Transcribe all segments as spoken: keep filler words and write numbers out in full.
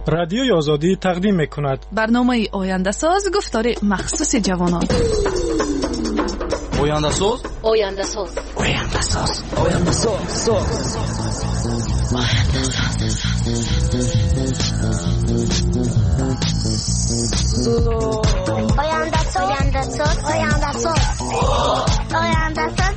رادیوی آزادی تقدیم می‌کند برنامه آینده ساز گفتار مخصوص جوانان. آینده ساز آینده ساز آینده ساز آینده ساز آینده ساز آینده ساز آینده ساز آینده ساز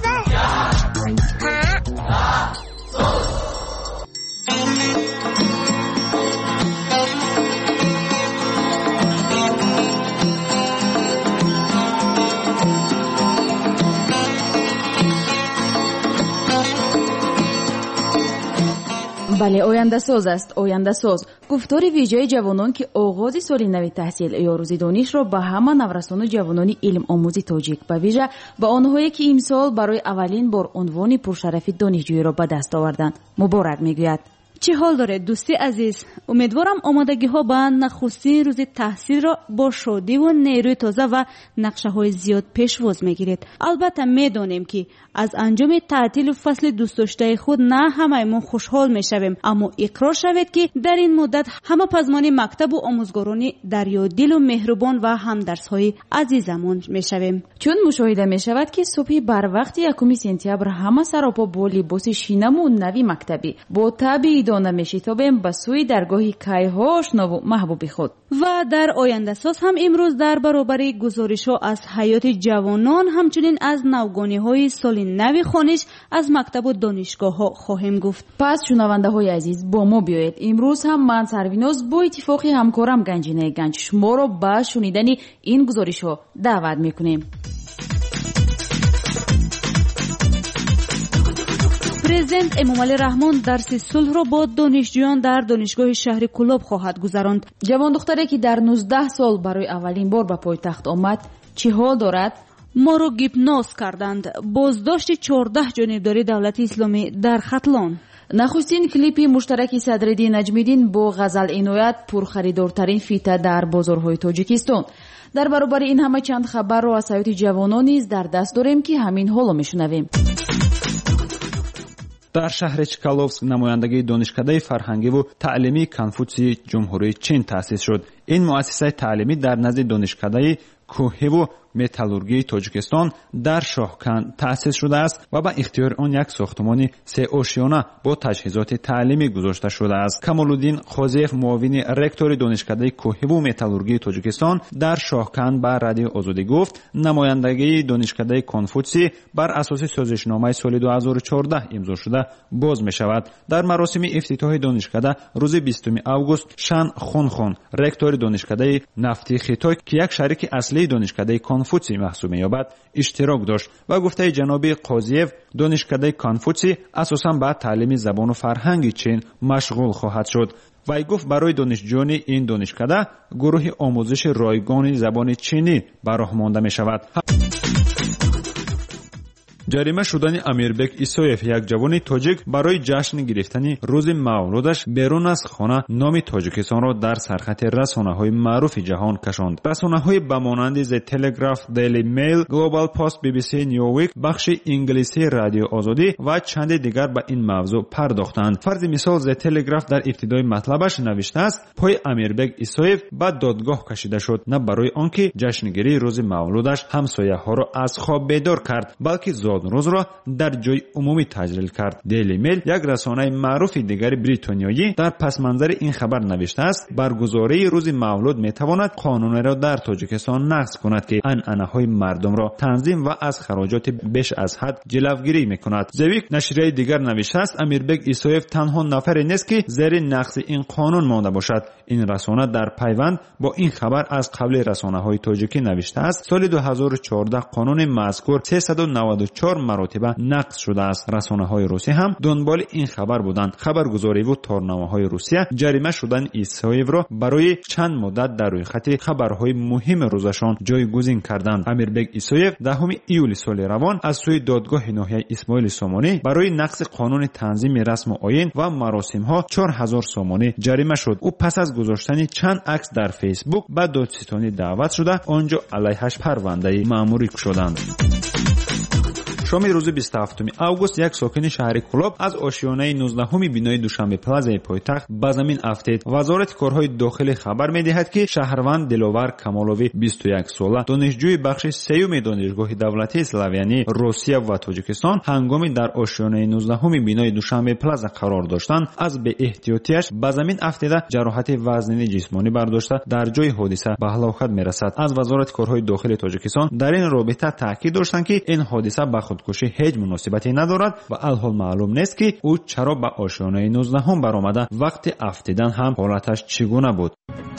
بله، آینده ساز است. آینده ساز گفتار ویژه جوانان که آغاز سال نو تحصیل یا روز دانش را به همه نورسان و جوانان علم آموزی تاجیک به ویژه به آنهایی که امسال برای اولین بار عنوان پرشرفی دانشجویی را به دست آوردند مبارک میگوید. چه حال دارد دوستی عزیز؟ امیدوارم آمادگی ها به نخستین روز تحصیل را با شادی و نیروی تازه و نقشه های زیاد پیشواز میگیرید. البته میدانیم که از انجام تعطیل فصل دوست داشته خود نه همه‌مون خوشحال میشویم، اما اقرار شود که در این مدت همه پزمان مکتب و آموزگاران دریادل و مهربان و همدرس های عزیزمون میشویم. چون مشاهده میشود که صبح بر وقت یکم سپتامبر همه سراپا با لباس شینم و نوی مکتبی با تبی دانه میشتابیم به سوی درگاه کیهاش نو و محبوب خود. و در آینده ساز هم امروز در برابر گزارش ها از حیات جوانان همچنین از نوگانی های سال نو خوانش از مکتب و دانشگاه ها خواهیم گفت. پس شنونده های عزیز با ما بیایید. امروز هم من سرویناز با اتفاقی همکارم گنجینه گنج شما را به شنیدن این گزارش ها دعوت میکنیم. پرزیدنت امامعلی رحمان درس صلح را با دانشجویان در دانشگاه شهر کلاب خواهد گذراند. جوان دختری که در نوزده سال برای اولین بار به پایتخت آمد چه حال دارد؟ ما را گیپناز کردند. بازداشت چهارده جانبداری دولت اسلامی در ختلان. نخستین کلیپ مشترک صدرالدین نجمیدین با غزل عنایت پرخریدارترین فیته در بازارهای تاجیکستان. در برابر این همه چند خبر را از حیات جوانان نیز در دست داریم که همین حالا میشنویم. در شهر چکالوفسک نمایندگی دانشکده فرهنگی و تعلیمی کنفوسی جمهوری چین تأسیس شد. این مؤسسه تعلیمی در نزد دانشکده کوهی و متالورگی تاجیکستان در شاهکند تأسیس شده است و به اختیار آن یک ساختمان سه آشیانه با تجهیزات تعلیمی گذاشته شده است. کمالالدین قاضیف معاون رکتور دانشکده کوهی و متالورگی تاجیکستان در شاهکند به رادیو آزادی گفت نمایندگی دانشکده کنفوسی بر اساس سازشنامه سال دو هزار و چهارده امضا شده باز می شود. در مراسم افتتاح دانشکده روز بیستم آگوست شان خونخون رکتور دانشکده نفتی خیتای که یک شریک اصلی دانشکده کنفوسی محسوب می‌یابد اشتراک داشت و گفته جناب قاضیف دانشکده کنفوسی اساساً به تعلیم زبان و فرهنگ چین مشغول خواهد شد. وی گفت برای دانشجویان این دانشکده گروه آموزش رایگان زبان چینی براه مانده می شود. جریمه شدن امیربک ایسایف یک جوان تاجیک برای جشن گرفتن روز مولودش بیرون از خانه نام تاجیکستان را در سرخط رسانه‌های معروف جهان کشاند. رسانه‌های به مانند ز تلگراف، دیلی میل، گلوبال پست، بی بی سی نیویک، بخش انگلیسی رادیو آزادی و چند دیگر به این موضوع پرداختند. فرض مثال ز تلگراف در ابتدای مطلبش نوشته است پای امیربک ایسایف به دادگاه کشیده شد نه برای آنکه جشنگیری روز مولودش همسایه‌ها را از خواب بیدار کرد بلکه روز را در جای عمومی تجلیل کرد. دیلی میل یک رسانه معروف دیگر بریتانیایی در پس منظر این خبر نوشته است برگزاری روز مولود میتواند قانون را در تاجیکستان نقض کند که عنعنه‌های مردم را تنظیم و از خراجات بیش از حد جلوگیری میکند. زویک نشریه دیگر نوشته است امیربک ایسایف تنها نفری نیست که زیر نقض این قانون مانده باشد. این رسانه در پیوند با این خبر از قبل رسانه‌های تاجیکی نوشته است سال دو هزار و چهارده قانون مذکور سیصد و نود و چهار مراتبه نقض شده است. رسانه‌های روسی هم دنبال این خبر بودند. خبرگزاری و تارنامه‌های روسیه جریمه شدن ایسایف را برای چند مدت در روی خط خبرهای مهم روزشان جایگزین کردند. امیربک ایسایف دهم ایول سال روان از سوی دادگاه ناحیه اسماعیل سامانی برای نقض قانون تنظیم رسم و آیین و مراسم‌ها چهار هزار سامانی جریمه شد. او پس از گذاشتن چند عکس در فیسبوک به دادستانی دعوت شده آنجا علیهش پرونده مأموری شدند. شام روز بیست و هفتم август یک ساکن شهر کلوب از آشیانه نوزدهم بینای دوشنبه پلازای پایتخت به زمین افتید. وزارت کارهای داخلی خبر می‌دهد که شهروند دلاور کمالوی بیست و یک ساله دانشجوی بخش سیوم دانشگاه دولتی اسلاویانی روسیه و تاجیکستان هنگامی در آشیانه نوزدهم بینای دوشنبه پلازا قرار داشتند از به احتیاطیش به زمین افتیده جراحت وزنی جسمانی برداشته در جای حادثه به هلاکت میرسد. از وزارت کارهای داخلی تاجیکستان در این رابطه تاکید داشتند که این حادثه به خودکشی هیچ مناسبتی ندارد و الحال معلوم نیست که او چرا به آشیانه نوزدهم برآمده. وقت افتیدن هم حالتش چگونه بود؟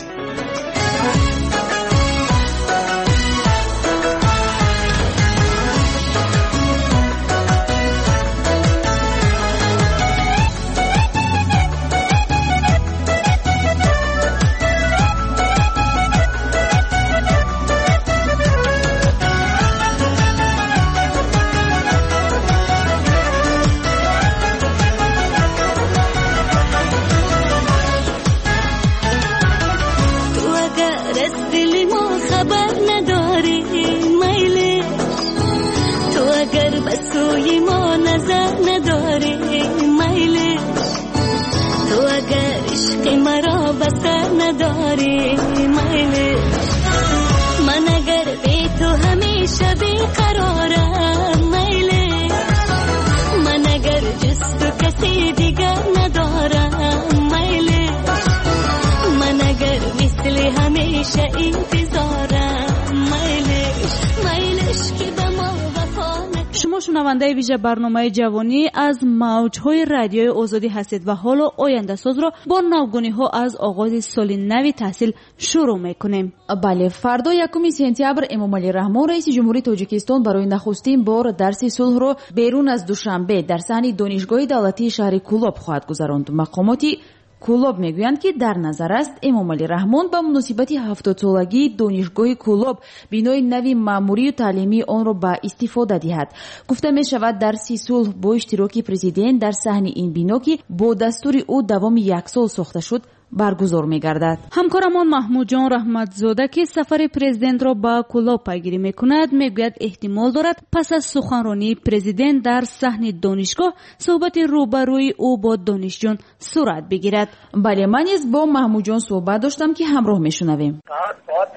شما شنونده ویژه برنامه جوانی از موجهای رادیوی آزادی هستید و حالا آینده ساز را با نوگونی ها از آغاز سال نو تحصیل شروع میکنیم. بله، فردا یکم سپتامبر امامعلی رحمان رئیس جمهوری تاجیکستان برای نخستین بار درس صلح را بیرون از دوشنبه در صحن دانشگاه دولتی شهر کلوب خواهد گذراند. مقاماتی کلوب میگویند که در نظر است امامعلی رحمان به مناسبت هفتاد سالگی دانشگاه کلوب بینای نوی ماموری و تعلیمی آن را به استفاده دهد. گفته می شود درس صلح با اشتراک پرزیدنت در صحن این بنا که با دستور او دوام یک سال ساخته شد برگزار می‌گردد. همکارمان محمود جان رحمتزاده که سفر پرزیدنت را به کلوب پیگیری می‌کند میگوید احتمال دارد پس از سخنرانی پرزیدنت در صحن دانشگاه صحبت روبروی او با دانشجویان صورت بگیرد. بله، من نیز با محمود جان صحبت داشتم که همراه می‌شنویم. ساعت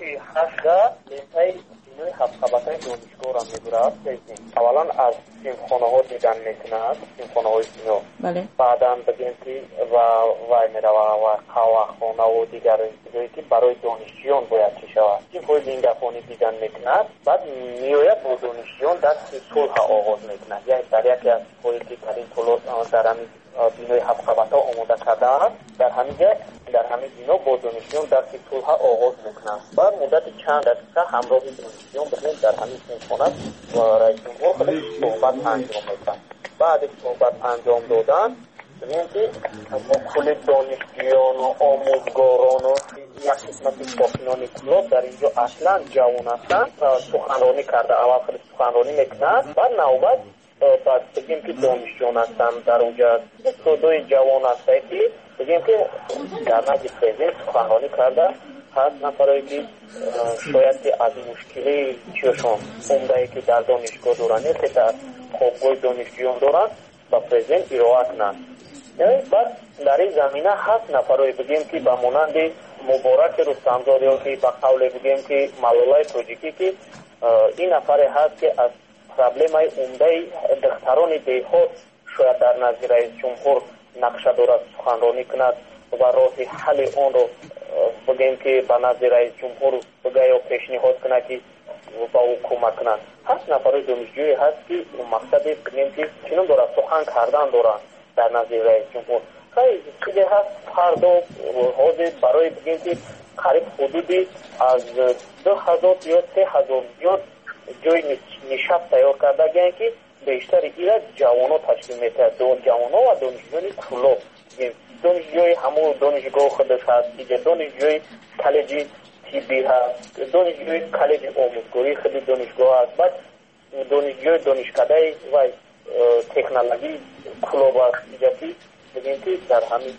هشت خبرهای دانشگاه را می‌گیرد. اولا از سیمخانه‌ها دیدن می‌کند، سیمخانه‌های سینو. بله. بعداً بگیم که و وای می‌رود و قهوه‌خانه و دیگر چیزایی که برای دانشجویان باید چی شود. سیمخانه زندگانی دیدن می‌کند. بعد می‌آید با دانشجویان دست صلح آغاز می‌کند. یعنی در یکی از چیزهایی که در این طول در همین بینای هفت قبط‌ها آماده کرده است، در همین جا در همین بنا با دانشجویان درس صلح آغاز می‌کنند. بعد مدت چند دقیقه همراه دانشجویان ببینید در همین سیمخانه و رئیس جمهور خودش صحبت انجام می‌دهند. بعد صحبت انجام دادن ببینید که کل دانشجویان و آموزگاران و یک قسمت ساکنان کلوب در اینجا اصلا جوان هستند سخنرانی کرده. اول خود سخنرانی می‌کنند، بعد نوبت بعد بگیم که دانشجویان هستند در اونجا صدای جوان هسته که بگیم که در نزد پرزیدنت سخنرانی کرده هست نفرایی که شاید که از مشکلی چیشون عمده‌ای که در دانشگاه دارند که در خوابگاه دانشجویان دارند با پرزیدنت ارائه کنند. بعد در این زمینه هفت نفرایی بگیم که به مانند مبارک رستمزاده یا که به قول بگیم که ملالای تاجیکی که این نفر هست که از پرابلم های عمده دختران دیهات شاید در نزد رئیس جمهور نقشه دارد سخنرانی کند و راه حل آن رو بگیم که به نزد رئیس جمهور بگه یا پیشنهاد کند که با او کمک کنند. هفت نفر دانشجویی هست که مقصد بگیم که چنین دارد سخن کردن دارند در نزد رئیس جمهور. خیلی چیزی هست هر دو حاضر برای بگیم که قریب حدودی از دو هزار یا سه هزار زیاد جای نشست تیار کرده گیرند که بیشتر ایرا جوانو تشکیل میده. دون جوانو و دانشجویان کلوب دانشجوی همون دانشگاه خودش هست دیگه، دانشجوی کالج طبی هست، دانشجوی کالج آموزگاری خود دانشگاه هست، بعد دانشجوی دانشکده و تکنولوژی کلوب هست دیگه که بگیم که در همین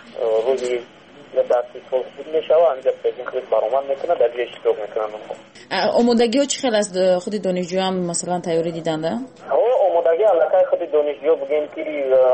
روزی درسی صلح بود میشه و همینجا پرزیدنت خود برآمد میکنه در جای اشتراک میکنن. آمادگی ها چی خیلی از خود دانشجویان مثلا تیاری دیدنده؟ دیگه علاقه خود دانشجو بگیم که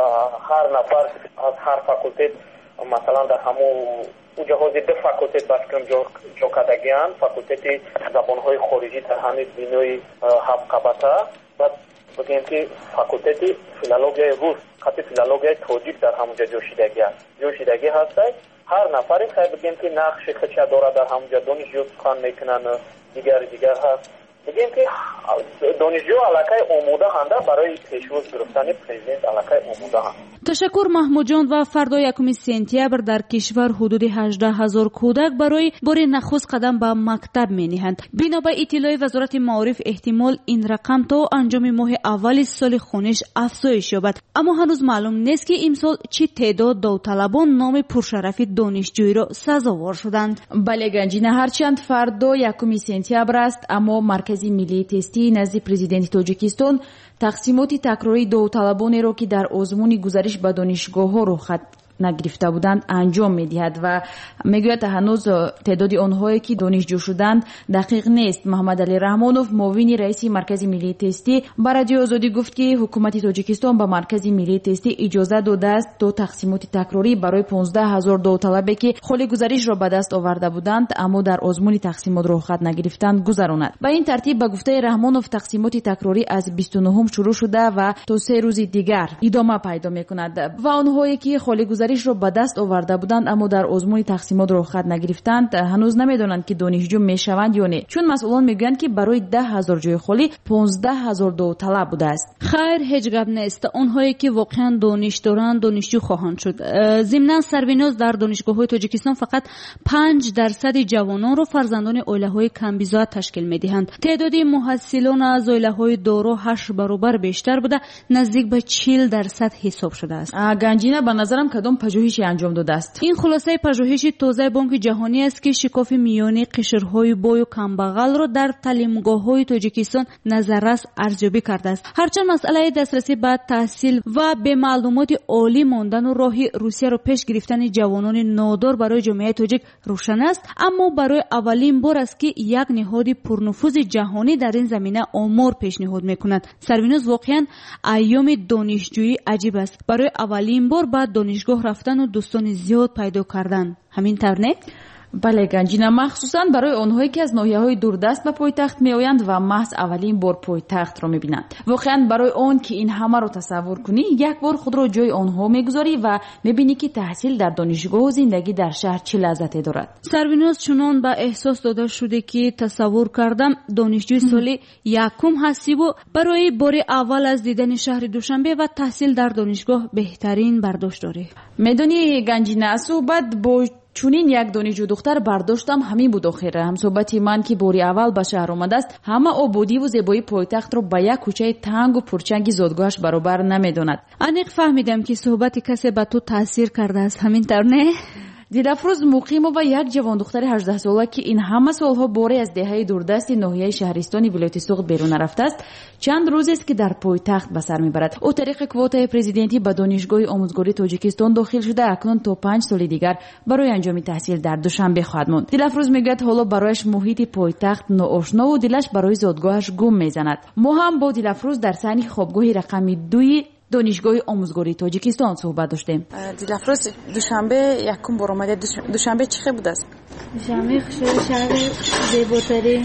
هر نفر از هر فاکولته مثلا در همون او جهاز ده فاکولته باشکم جو کدگیان فاکولته زبانهای خارجی در همین بینوی هفقبتا و بگیم که فاکولته فیلولوژی روس خاطر فیلولوژی توجیک در همونجا جوشیدگی هست جوشیدگی هست هر نفری خیلی بگیم که نقش خچه داره در همونجا دانشجو سخن میکنن دیگر دیگر هست بگیم که دانشجو علاقه آموده هنده برای پیشروز گرفتن پرزیدنت علاقه آموده هند. تشکر محمود جان. و فردا یکم سپتامبر در کشور حدود هجده هزار کودک برای بار نخست قدم به مکتب می نهند. بنا به اطلاع وزارت معارف احتمال این رقم تا انجام ماه اول سال خونش افزایش یابد، اما هنوز معلوم نیست که امسال چه تعداد داوطلبان نام پرشرف دانشجویی را سزاوار شدند. بله گنجینه، هرچند فردا یکم سپتامبر است اما مرکز ملی تستی نزد پرزیدنت تاجیکستان تقسیمات تکراری داوطلبانی را که در آزمون گزارش به دانشگاه‌ها رخصت نگرفته بودند انجام می‌دهد و میگوید هنوز تعداد آنهایی که دانشجو شدند دقیق نیست. محمد علی رحمانوف معاون رئیس مرکز ملی تستی به رادیو آزادی گفت که حکومت تاجیکستان به مرکز ملی تستی اجازه داده است تا تقسیمات تکراری برای پانزده هزار داوطلبی که خال گزارش را به دست آورده بودند اما در آزمون تقسیمات رخصت نگرفتند گذراند. به این ترتیب به گفته رحمانوف تقسیمات تکراری از بیست و نهم شروع شده و تا سه روز دیگر ادامه پیدا می‌کند و آنهایی که خال گزارش رو به دست آورده بودند اما در آزمون تقسیمات رخصت نگرفتند هنوز نمیدونند که دانشجو میشوند یا نه، چون مسئولان میگویند که برای ده هزار جای خالی پانزده هزار داوطلب بوده است. خیر، هیچ گپ نیست. اونهایی که واقعا دانش دارند دانشجو خواهند شد. ضمن سربیناز در دانشگاه‌های تاجیکستان فقط پنج درصد جوانان رو فرزندان عائله‌های کمبیزا تشکیل میدهند. تعداد محصلان از عائله‌های دارا هشت برابر بیشتر بوده، نزدیک به چهل درصد حساب شده است. گنجینه به نظرم کدام پژوهشی انجام داده است؟ این خلاصه پژوهش تازه بانک جهانی است که شکاف میانی قشرهای بای و کمبغل را در تعلیمگاه‌های تاجیکستان نظررس ارزیابی کرده است. هرچند مسئله دسترسی به تحصیل و به معلومات عالی ماندن و راه روسیه را پیش گرفتن جوانان نادار برای جامعه تاجیک روشن است، اما برای اولین بار است که یک نهاد پرنفوذ جهانی در این زمینه آمار پیشنهاد می‌کند. سربینوز واقعا ایام دانشجویی عجیب است. برای اولین بار بعد دانشگاه رفتن و دوستان زیاد پیدا کردن. همین طور نه؟ بله گنجینه، مخصوصا برای آنهایی که از ناحیه‌های دوردست به پایتخت میآیند و محض اولین بار پایتخت را می‌بینند. واقعا برای آن که این همه را تصور کنی یک بار خود را جای آنها می‌گذاری و می‌بینی که تحصیل در دانشگاه و زندگی در شهر چه لذتی دارد. سربیناز چنان به احساس داده شده که تصور کردم دانشجوی سال یکم هستی و برای بار اول از دیدن شهر دوشنبه و تحصیل در دانشگاه بهترین برداشت داری. میدونی گنجینه، صحبت با چونین یک دانشجو دختر برداشتم همین بود. آخر هم صحبت من که باری اول به شهر آمده است همه آبادی و زیبایی پایتخت رو به یک کوچه تنگ و پرچنگ زادگاهش برابر نمیداند. انیق فهمیدم که صحبت کسی به تو تاثیر کرده است. همین طور نه؟ دلافروز مقیم و یک جوان دختر هجده ساله که این همه سالها باری از دهه دوردست ناحیه شهرستانی ولایت سوغد بیرون رفته است چند روز است که در پایتخت به سر میبرد. او طریق کوتای پرزیدنتی به دانشگاه آموزگاری تاجیکستان داخل شده اکنون تا پنج سال دیگر برای انجام تحصیل در دوشنبه خواهد ماند. دلافروز میگوید حالا برایش محیط پایتخت ناآشنا و دلش برای زادگاهش گم میزند. ما هم با دلافروز در صحن خوابگاه رقم دو دانشگاه آموزگاری تاجیکستان صحبت داشتیم. دلافروز دوشنبه یکم بار اومده. دوشنبه چه بود است؟ دوشنبه شهر زیباتری.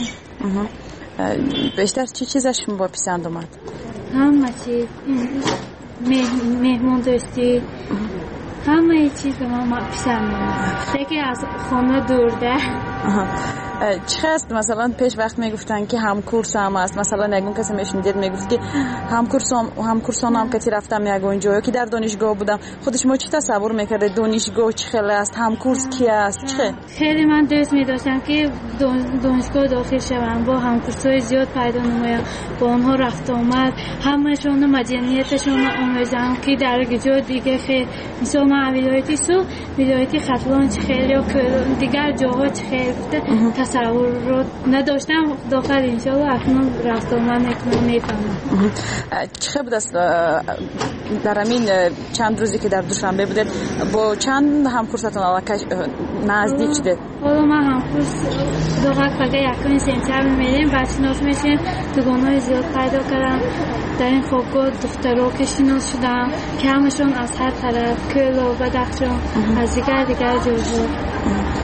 بیشتر چه چیزش با پسند اومد؟ همه چیز، مهمون دوستی، همه چیز به من پسند اومد. یکی از خانه دورده. چه هست مثلا پیش وقت میگفتن که هم کورس هم است، مثلا نگون کسی میشنید میگفت که هم کورس هم هم کورسان هم کتی رفتم یک اونجا که در دانشگاه بودم. خودش ما چی تصور میکرده دانشگاه چه خیلی است، هم کورس کی است؟ چه خیلی من دوست می‌داشتم که دانشگاه داخل شوم، با هم کورسای زیاد پیدا نمایم، با اونها رفت آمد، همه‌شون مدنیتشون آموزم که در جای دیگه خیلی مثلا من ولایتی سو ولایتی خطلان چه خیلی و دیگر جاها چه خیلی تصور رو نداشتم داخل انشالله اکنون رفت آمد میکنم میفهمم. چه بود است در همین چند روزی که در دوشنبه بودید با چند همکورستون علاقه نزدیک شدید؟ حالا من همکورس دوقت فقط یکانی سنتر میریم بعد شناس میشیم دوگانهای زیاد پیدا کردم در این خوابگاه دخترها که شناس شدم که همشون از هر طرف کل و بدخشان از دیگر دیگر جزو.